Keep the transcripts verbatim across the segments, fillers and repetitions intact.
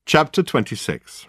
Chapter twenty-six.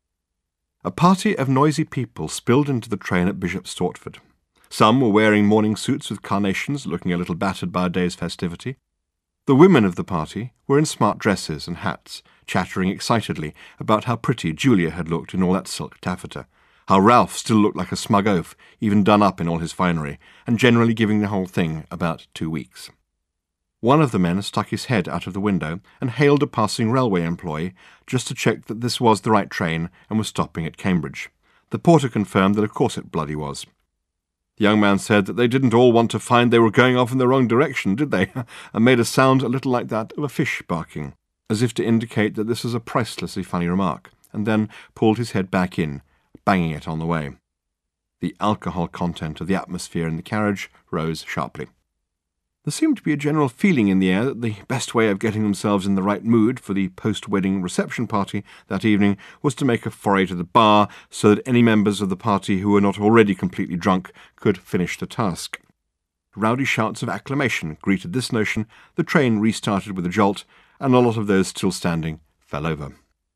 A party of noisy people spilled into the train at Bishop Stortford. Some were wearing morning suits with carnations, looking a little battered by a day's festivity. The women of the party were in smart dresses and hats, chattering excitedly about how pretty Julia had looked in all that silk taffeta, how Ralph still looked like a smug oaf, even done up in all his finery, and generally giving the whole thing about two weeks. One of the men stuck his head out of the window and hailed a passing railway employee just to check that this was the right train and was stopping at Cambridge. The porter confirmed that of course it bloody was. The young man said that they didn't all want to find they were going off in the wrong direction, did they? And made a sound a little like that of a fish barking, as if to indicate that this was a pricelessly funny remark, and then pulled his head back in, banging it on the way. The alcohol content of the atmosphere in the carriage rose sharply. There seemed to be a general feeling in the air that the best way of getting themselves in the right mood for the post-wedding reception party that evening was to make a foray to the bar so that any members of the party who were not already completely drunk could finish the task. Rowdy shouts of acclamation greeted this notion, the train restarted with a jolt, and a lot of those still standing fell over.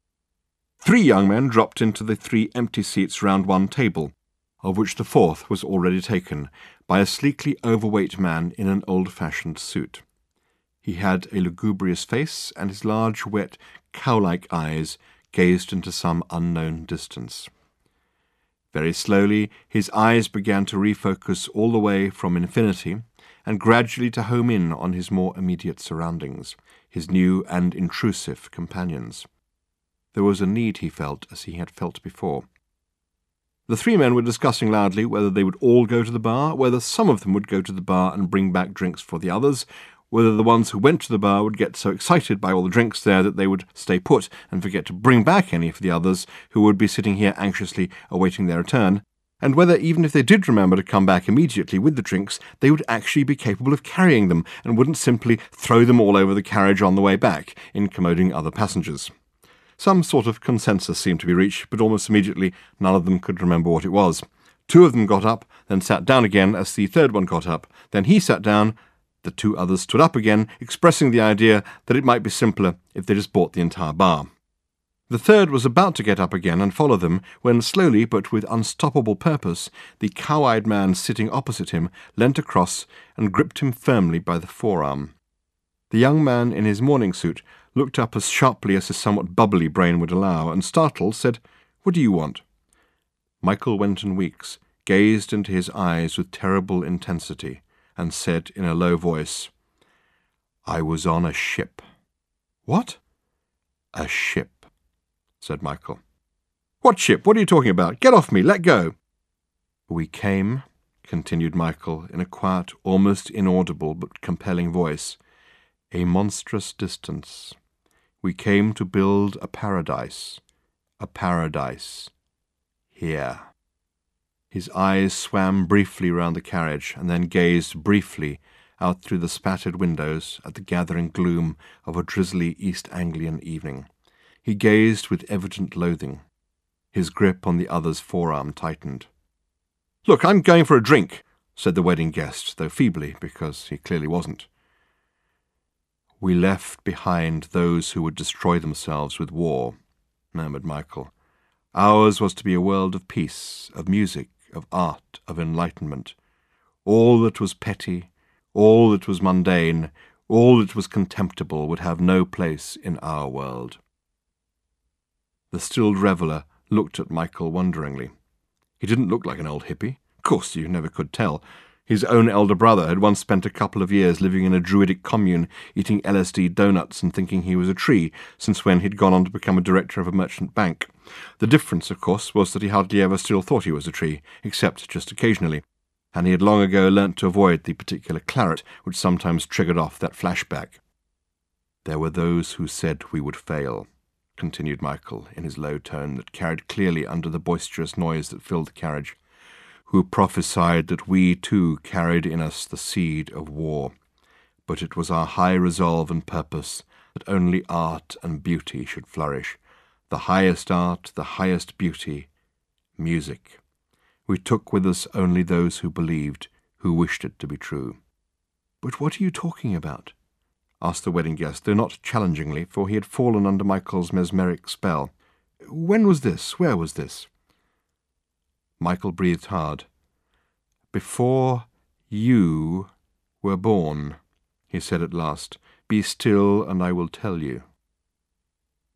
Three young men dropped into the three empty seats round one table, of which the fourth was already taken, by a sleekly overweight man in an old-fashioned suit. He had a lugubrious face, and his large, wet, cow-like eyes gazed into some unknown distance. Very slowly his eyes began to refocus all the way from infinity, and gradually to home in on his more immediate surroundings, his new and intrusive companions. There was a need, he felt, as he had felt before. The three men were discussing loudly whether they would all go to the bar, whether some of them would go to the bar and bring back drinks for the others, whether the ones who went to the bar would get so excited by all the drinks there that they would stay put and forget to bring back any for the others who would be sitting here anxiously awaiting their return, and whether even if they did remember to come back immediately with the drinks, they would actually be capable of carrying them and wouldn't simply throw them all over the carriage on the way back, incommoding other passengers. Some sort of consensus seemed to be reached, but almost immediately none of them could remember what it was. Two of them got up, then sat down again as the third one got up. Then he sat down. The two others stood up again, expressing the idea that it might be simpler if they just bought the entire bar. The third was about to get up again and follow them, when slowly but with unstoppable purpose, the cow-eyed man sitting opposite him leant across and gripped him firmly by the forearm. The young man in his morning suit looked up as sharply as his somewhat bubbly brain would allow, and startled, said, "What do you want?" Michael Wenton Weeks gazed into his eyes with terrible intensity, and said in a low voice, "I was on a ship." "What?" "A ship," said Michael. "What ship? What are you talking about? Get off me! Let go!" "We came," continued Michael in a quiet, almost inaudible but compelling voice, "a monstrous distance. We came to build a paradise, a paradise, here." His eyes swam briefly round the carriage, and then gazed briefly out through the spattered windows at the gathering gloom of a drizzly East Anglian evening. He gazed with evident loathing. His grip on the other's forearm tightened. "Look, I'm going for a drink," said the wedding guest, though feebly, because he clearly wasn't. "We left behind those who would destroy themselves with war," murmured Michael. "Ours was to be a world of peace, of music, of art, of enlightenment. All that was petty, all that was mundane, all that was contemptible would have no place in our world." The stilled reveller looked at Michael wonderingly. He didn't look like an old hippie. Of course, you never could tell. His own elder brother had once spent a couple of years living in a druidic commune, eating L S D donuts and thinking he was a tree, since when he'd gone on to become a director of a merchant bank. The difference, of course, was that he hardly ever still thought he was a tree, except just occasionally, and he had long ago learnt to avoid the particular claret which sometimes triggered off that flashback. "There were those who said we would fail," continued Michael in his low tone that carried clearly under the boisterous noise that filled the carriage, "who prophesied that we too carried in us the seed of war. But it was our high resolve and purpose that only art and beauty should flourish, the highest art, the highest beauty, music. We took with us only those who believed, who wished it to be true." "But what are you talking about?" asked the wedding guest, though not challengingly, for he had fallen under Michael's mesmeric spell. "When was this? Where was this?" Michael breathed hard. "Before you were born," he said at last. "Be still, and I will tell you."